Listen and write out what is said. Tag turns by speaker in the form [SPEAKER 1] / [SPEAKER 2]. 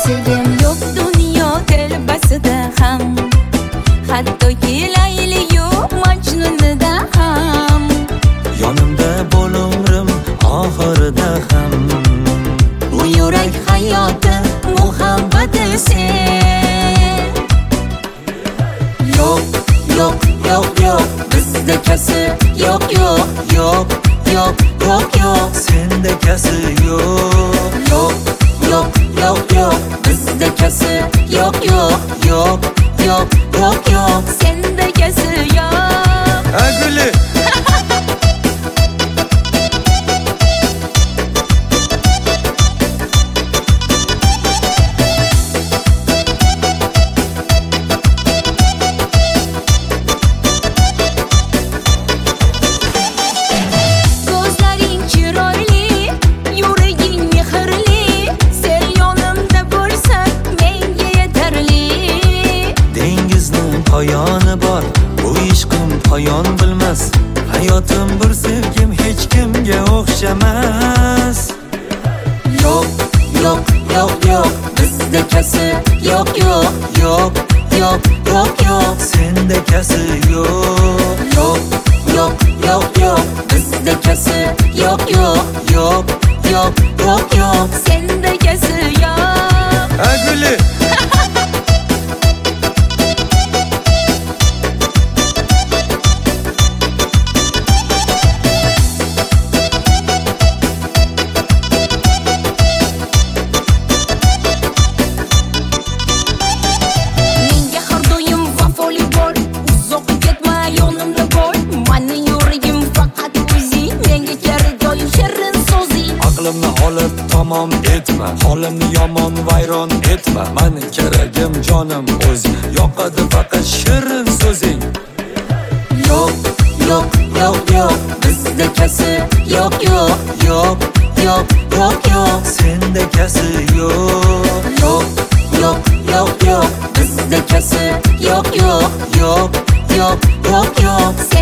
[SPEAKER 1] Sevgim yo'q dunyo telbasida ham, hattoki Layliyu Majnunida ham.
[SPEAKER 2] Yonimda bo'l umrim oxirida ham.
[SPEAKER 1] Bu yurak hayoti muhabbati sen.
[SPEAKER 2] Yo'q, yo'q, yo'q, yo'q, bizda kasi yo'q, yo'q, yo'q, yo'q, yo'q, yo'q, senda kasi yo'q. Yo'q, yo'q, yo'q, yo'q, bizda kasi yo'q, yo'q, yo'q, yo'q, yo'q, yo'q,
[SPEAKER 1] Senda kasi yo'q.
[SPEAKER 2] Aguli.
[SPEAKER 1] Ko'zlaring chiroyli, yuraging mehrli, sen yonimda bo'lsang menga yetarli.
[SPEAKER 2] Dengizning poyoni bor, bu ishqim poyon bilmas. Hayotim bir sevgim hech kimga o'xshamas. Yo'q, yo'q, yo'q, yo'q, bizda kasi yo'q, yo'q, yo'q, yo'q, yo'q, yo'q, senda kasi yo'q. Yo'q, yo'q, yo'q, yo'q, bizda kasi yo'q, yo'q, yo'q, yo'q, yo'q, yo'q,
[SPEAKER 1] Senda kasi yo'q.
[SPEAKER 2] Aguli.
[SPEAKER 1] Menga har doim vafoli bo'l, uzoq ketma yonimda bo'l. Mening yuragim faqat o'zing, menga kerak doim shirin so'zing.
[SPEAKER 2] Aqlimni olib tamom etma, holimni yomon vayron etma. Mening keragim jonim o'zing, yoqadi faqat shirin so'zing. Yo'q, yo'q, yo'q, yo'q, bizda kasi yo'q, yo'q, yo'q, yo'q, yo'q, yo'q, senda kasi yo'q. Yo'q, yo'q, yo'q, yo'q, bizda kasi yo'q, yo'q, yo'q, yo'q, yo'q, yo'q,